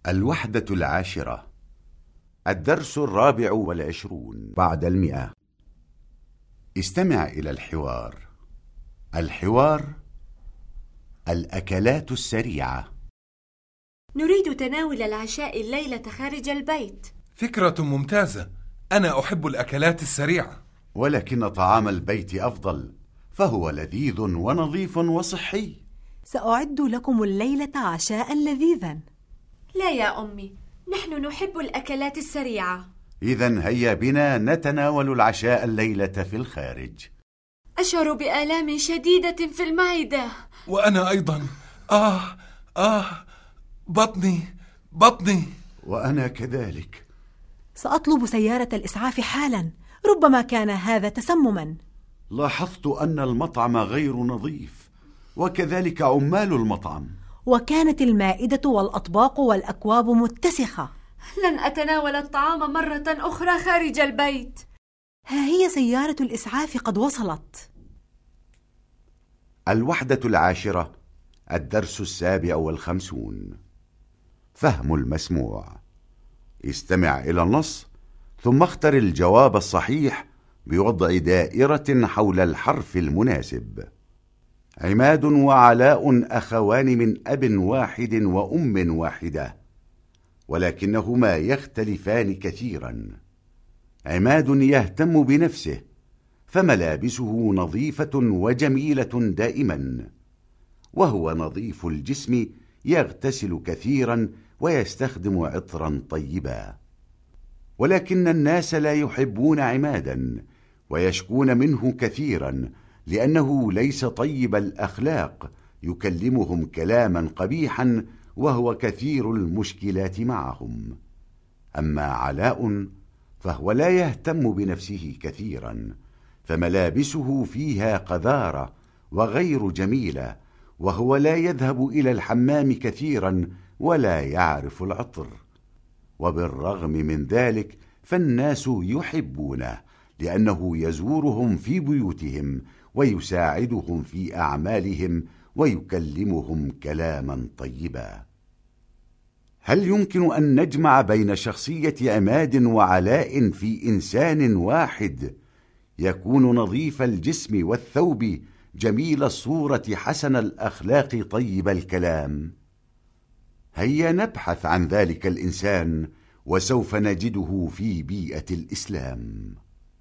الوحدة العاشرة، الدرس 24 بعد 100. استمع إلى الحوار. الحوار: الأكلات السريعة. نريد تناول العشاء الليلة خارج البيت. فكرة ممتازة، أنا أحب الأكلات السريعة. ولكن طعام البيت أفضل، فهو لذيذ ونظيف وصحي. سأعد لكم الليلة عشاء لذيذا. لا يا أمي، نحن نحب الأكلات السريعة. إذن هيا بنا نتناول العشاء الليلة في الخارج. أشعر بآلام شديدة في المعدة. وأنا أيضا. بطني. وأنا كذلك. سأطلب سيارة الإسعاف حالا، ربما كان هذا تسمما. لاحظت أن المطعم غير نظيف، وكذلك عمال المطعم. وكانت المائدة والأطباق والأكواب متسخة. لن أتناول الطعام مرة أخرى خارج البيت. ها هي سيارة الإسعاف قد وصلت. الوحدة العاشرة، الدرس 57. فهم المسموع. استمع إلى النص ثم اختر الجواب الصحيح بوضع دائرة حول الحرف المناسب. عماد وعلاء أخوان من أب واحد وأم واحدة، ولكنهما يختلفان كثيرا. عماد يهتم بنفسه، فملابسه نظيفة وجميلة دائما، وهو نظيف الجسم يغتسل كثيرا ويستخدم عطرا طيبا. ولكن الناس لا يحبون عمادا ويشكون منه كثيرا، لأنه ليس طيب الأخلاق، يكلمهم كلاما قبيحا وهو كثير المشكلات معهم. أما علاء فهو لا يهتم بنفسه كثيرا، فملابسه فيها قذارة وغير جميلة، وهو لا يذهب إلى الحمام كثيرا ولا يعرف العطر. وبالرغم من ذلك فالناس يحبونه، لأنه يزورهم في بيوتهم ويساعدهم في أعمالهم ويكلمهم كلاما طيبا. هل يمكن أن نجمع بين شخصية عماد وعلاء في إنسان واحد يكون نظيف الجسم والثوب جميل الصورة حسن الأخلاق طيب الكلام؟ هيا نبحث عن ذلك الإنسان، وسوف نجده في بيئة الإسلام.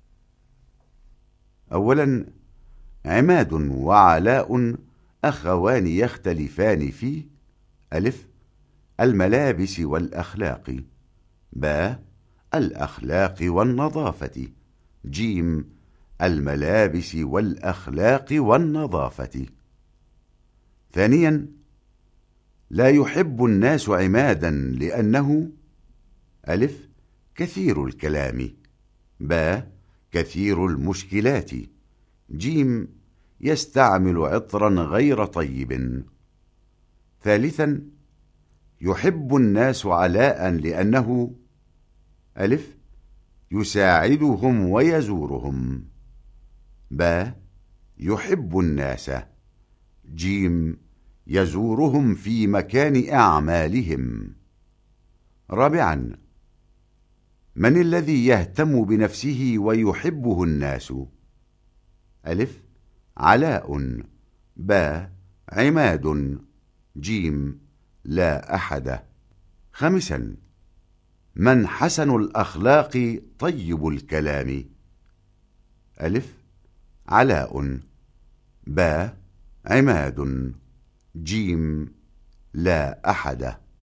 أولا، عماد وعلاء أخوان يختلفان في: ألف، الملابس والأخلاق، باء، الأخلاق والنظافة، جيم، الملابس والأخلاق والنظافة. ثانيا، لا يحب الناس عمادا لأنه: ألف، كثير الكلام، باء، كثير المشكلات، جيم، يستعمل عطرا غير طيب. ثالثا، يحب الناس علاء لأنه: ألف، يساعدهم ويزورهم، باء، يحب الناس، جيم، يزورهم في مكان أعمالهم. رابعا، من الذي يهتم بنفسه ويحبه الناس؟ ألف، علاء، باء، عماد، جيم، لا أحد. خامسا، من حسن الأخلاق طيب الكلام؟ ألف، علاء، باء، عماد، جيم، لا أحد.